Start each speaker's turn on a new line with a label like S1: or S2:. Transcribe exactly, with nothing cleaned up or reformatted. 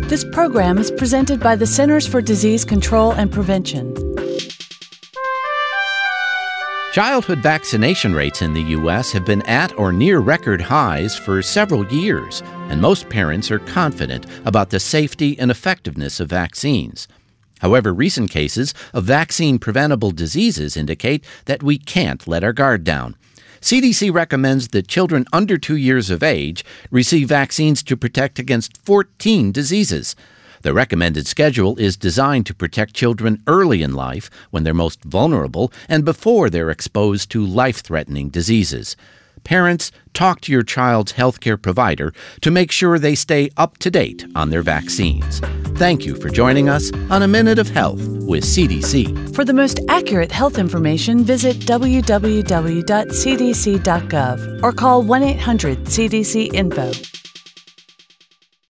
S1: This program is presented by the Centers for Disease Control and Prevention.
S2: Childhood vaccination rates in the U S have been at or near record highs for several years, and most parents are confident about the safety and effectiveness of vaccines. However, recent cases of vaccine-preventable diseases indicate that we can't let our guard down. C D C recommends that children under two years of age receive vaccines to protect against fourteen diseases. The recommended schedule is designed to protect children early in life, when they're most vulnerable, and before they're exposed to life-threatening diseases. Parents, talk to your child's healthcare provider to make sure they stay up to date on their vaccines. Thank you for joining us on A Minute of Health with C D C.
S1: For the most accurate health information, visit w w w dot c d c dot gov or call one eight hundred C D C info.